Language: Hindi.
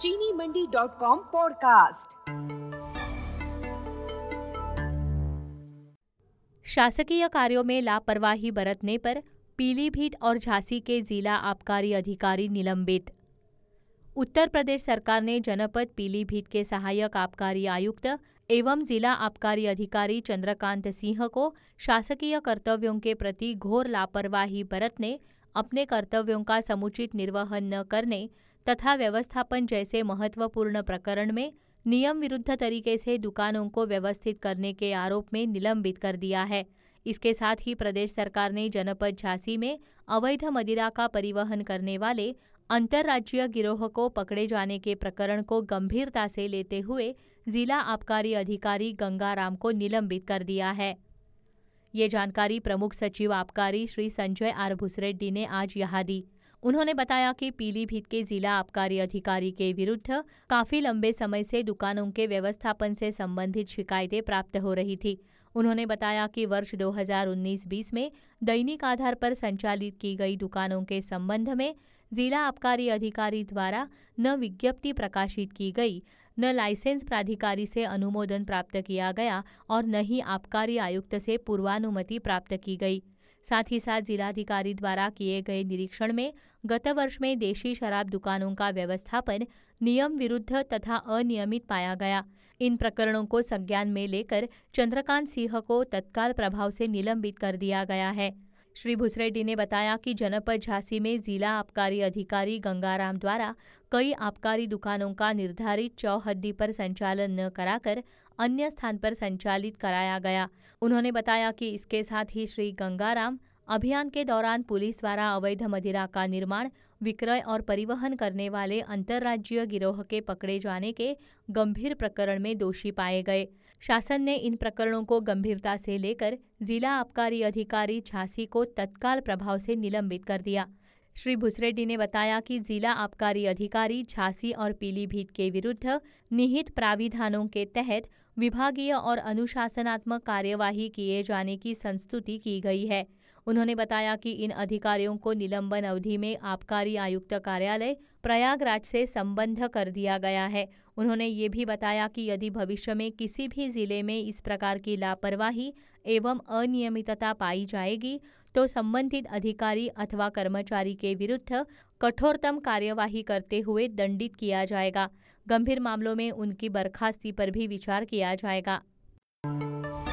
चीनीमंडी.com पॉडकास्ट। शासकीय कार्यों में लापरवाही बरतने पर पीलीभीत और झांसी के जिला आबकारी अधिकारी निलंबित। उत्तर प्रदेश सरकार ने जनपद पीलीभीत के सहायक आबकारी आयुक्त एवं जिला आबकारी अधिकारी चंद्रकांत सिंह को शासकीय कर्तव्यों के प्रति घोर लापरवाही बरतने, अपने कर्तव्यों का समुचित निर्वहन न करने तथा व्यवस्थापन जैसे महत्वपूर्ण प्रकरण में नियम विरुद्ध तरीके से दुकानों को व्यवस्थित करने के आरोप में निलंबित कर दिया है। इसके साथ ही प्रदेश सरकार ने जनपद झांसी में अवैध मदिरा का परिवहन करने वाले अंतर्राज्यीय गिरोह को पकड़े जाने के प्रकरण को गंभीरता से लेते हुए जिला आबकारी अधिकारी गंगाराम को निलंबित कर दिया है। ये जानकारी प्रमुख सचिव आबकारी श्री संजय आर भुसरेड्डी ने आज यहाँ दी। उन्होंने बताया कि पीलीभीत के जिला आबकारी अधिकारी के विरुद्ध काफी लंबे समय से दुकानों के व्यवस्थापन से संबंधित शिकायतें प्राप्त हो रही थी। उन्होंने बताया कि वर्ष 2019-20 में दैनिक आधार पर संचालित की गई दुकानों के संबंध में जिला आबकारी अधिकारी द्वारा न विज्ञप्ति प्रकाशित की गई, न लाइसेंस प्राधिकारी से अनुमोदन प्राप्त किया गया और न ही आबकारी आयुक्त से पूर्वानुमति प्राप्त की गई। साथ ही साथ जिलाधिकारी द्वारा किए गए निरीक्षण में गत वर्ष में देशी शराब दुकानों का व्यवस्थापन नियम विरुद्ध तथा अनियमित पाया गया। इन प्रकरणों को संज्ञान में लेकर चंद्रकांत सिंह को तत्काल प्रभाव से निलंबित कर दिया गया है। श्री भुसरेड्डी ने बताया कि जनपद झांसी में जिला आबकारी अधिकारी गंगाराम द्वारा कई आबकारी दुकानों का निर्धारित चौहद्दी पर संचालन न कराकर अन्य स्थान पर संचालित कराया गया। उन्होंने बताया कि इसके साथ ही श्री गंगाराम अभियान के दौरान पुलिस द्वारा अवैध मदिरा का निर्माण, विक्रय और परिवहन करने वाले अंतर्राज्यीय गिरोह के पकड़े जाने के गंभीर प्रकरण में दोषी पाए गए। शासन ने इन प्रकरणों को गंभीरता से लेकर जिला आबकारी अधिकारी झांसी को तत्काल प्रभाव से निलंबित कर दिया। श्री भुसरेड्डी ने बताया कि जिला आबकारी अधिकारी झांसी और पीलीभीत के विरुद्ध निहित प्राविधानों के तहत विभागीय और अनुशासनात्मक कार्यवाही किए जाने की संस्तुति की गई है। उन्होंने बताया कि इन अधिकारियों को निलंबन अवधि में आबकारी आयुक्त कार्यालय प्रयागराज से संबद्ध कर दिया गया है। उन्होंने ये भी बताया कि यदि भविष्य में किसी भी जिले में इस प्रकार की लापरवाही एवं अनियमितता पाई जाएगी तो संबंधित अधिकारी अथवा कर्मचारी के विरुद्ध कठोरतम कार्यवाही करते हुए दंडित किया जाएगा। गंभीर मामलों में उनकी बर्खास्ती पर भी विचार किया जाएगा।